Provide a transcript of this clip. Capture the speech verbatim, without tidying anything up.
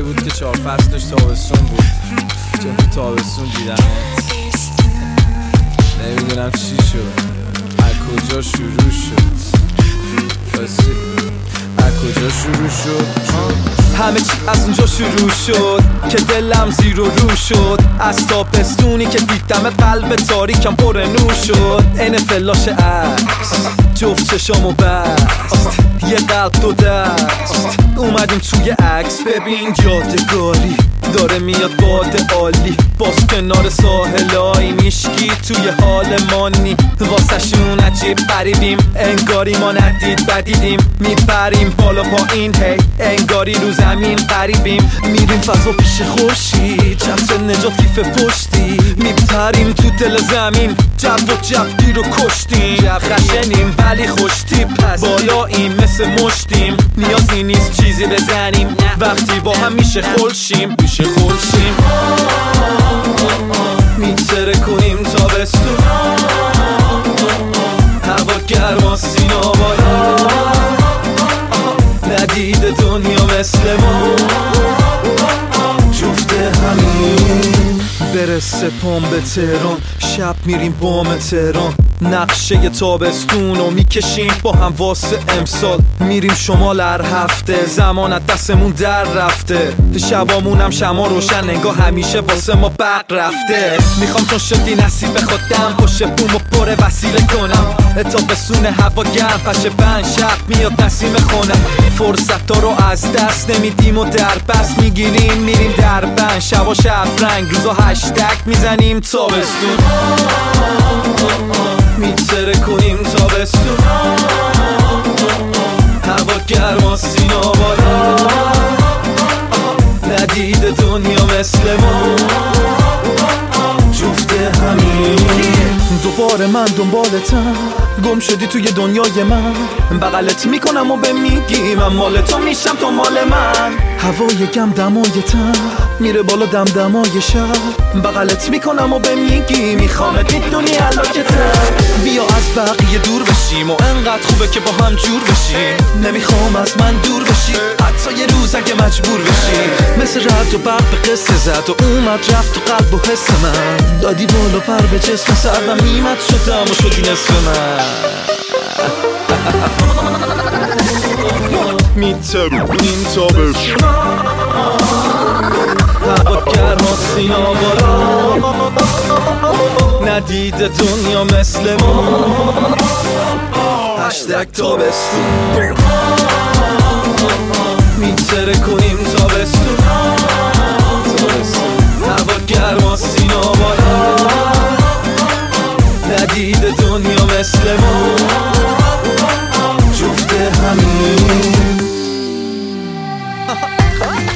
بود که چهار فصلش تابستون بود، چون تو تابستون دیدمت. نمیدونم چی شد، از کجا شروع شد، بسی از کجا شروع شد. همه چی از اونجا شروع شد که دلم زیر و رو شد. از تابستونی که دیدم قلب تاریکم پر نور شد. این فلاش عکس جفت چشام و بست، یه قلب دو دست. اومدیم توی عکس ببین یادگاری داره میاد باد عالی. باز کنار ساحلای میشکی توی حال مانی. واسه شون عجیب غریبیم، انگاری ما ندید بدیدیم. میپریم بالا پایین هی انگاری رو زمین قریبیم. میریم فضا پیش خورشید، چتر نجات کیف پشتی. میپریم تو دل زمین، جو و جفتی رو کشتیم. جو خشنیم ولی خوش تیپ، بالاییم مثل مشتیم. نیازی نیست چیزی بزنیم، وقتی با هم میشه خلشیم. میشه خلشیم میتره کنیم تابستون. هوا گرما سینا بالا، ندید دنیا مثل ما. جفت همین برسه پام به تهران، شب میریم بام تهران. نقشه تابستون رو میکشیم با هم واسه امسال. میریم شمال هر هفته، زمانت دستمون در رفته. شبامونم شما روشن انگار همیشه واسه ما برق رفته. میخوام چون شدی نصیب خودم، پشت بومو پر وسیله کنم. تابستون هوا گرم پشه بند، شب میاد نسیم خونم. فرصت ها رو از دست نمیدیم و در بست میگیریم. میریم در بند، شبا شب رنگ، روزا هشتگ میزنیم تابستون. میتره کنیم تابستون. هوا گرما سینا بالا، ندید دنیا مثل ما. جفت همین دوباره من دنبالتم، گم شدی توی دنیای من. بغلت میکنم و به میگی من مال تو میشم تو مال من. هوای گم دمایتم میره بالا دم دمای شب. بغلت میکنم و به میگی میخوامت میدونی علاقتم. بیا از بقیه دور بشیم و انقدر خوبه که با هم جور بشیم. نمیخوام از من دور بشی حتی یه روز اگه مجبور بشی. مثل رد و برق به قصه زد و اومد رفت تو قلب و حس من. دادی بالا پر به جسم سرم میمد شدم و شدی نصف من. میترونیم تابستون. هوا گرما سینا بالا، ندید دنیا مثل ما. هشتگ تابستون. میتره کنیم تابستون. هوا گرما سینا بالا، ندید دنیا مثل ما. جفت همین